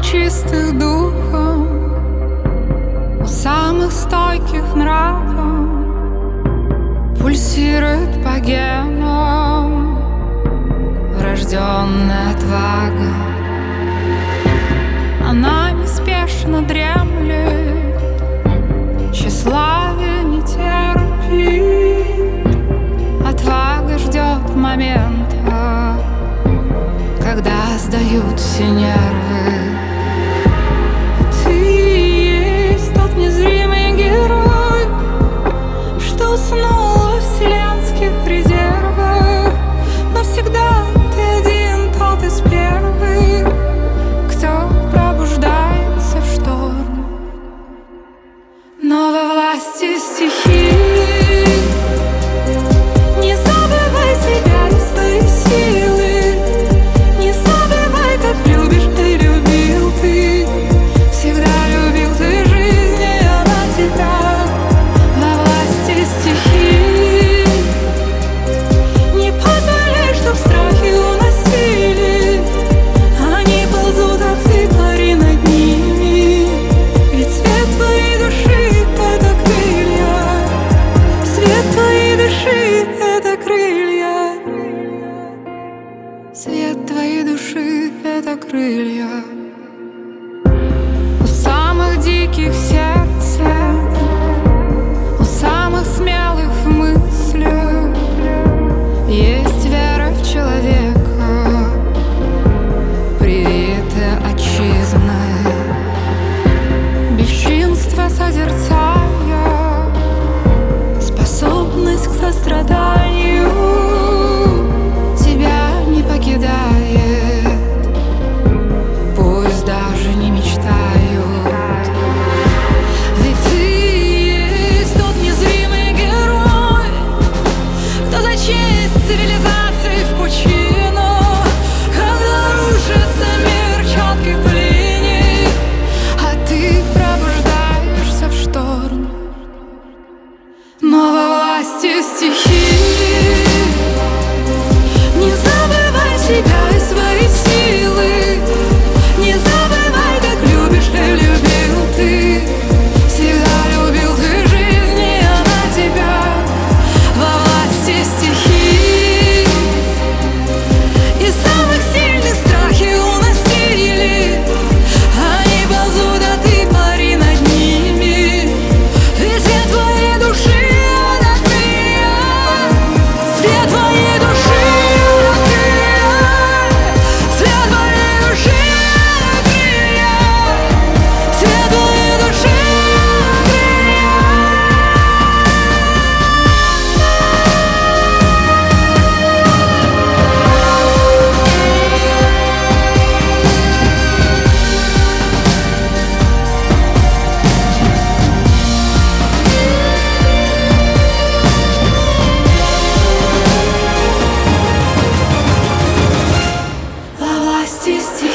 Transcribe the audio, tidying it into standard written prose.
чистых духом, у самых стойких нравов пульсирует по генам врожденная отвага. Она неспешно дремлет, тщеславие не терпит. Отвага ждет момента, когда сдают все нервы. Ты есть тот незримый герой, что уснул во вселенских резервах. Навсегда ты один тот из первых, кто пробуждается в шторм. Но во власти стихии не забывай себя и свои силы. Не забывай, как любишь и любил ты. Всегда любил ты жизнь, и она тебя. Во власти стихии не позволяй, чтоб страхи уносили. Они ползут, а ты пари над ними. Ведь свет твоей души — это крылья. Свет твоей души — это крылья. Свет твоей души — это крылья. У самых диких сердца, у самых смелых в мыслях есть вера в человека, привитая отчизной. Бесчинство созерцая, способность к состраданию тебя не покидает. Пусть даже не мечтают. Ведь ты есть тот незримый герой, кто за честь цивилизации в пучину. Когда рушится мир четких линий, а ты пробуждаешься в шторм. Но во власти стихии не забывай себя и свои силы. Не забывай, как любишь и любил ты. Всегда любил ты жизнь, и она тебя. Во власти стихии и самых сильных страхи уносили. Они ползут, а ты пари над ними. Ведь свет твоей души — это крылья. Свет твоей души — это крылья. Свет твоей души — это крылья. Свет твоей души — это крылья. Во власти стихии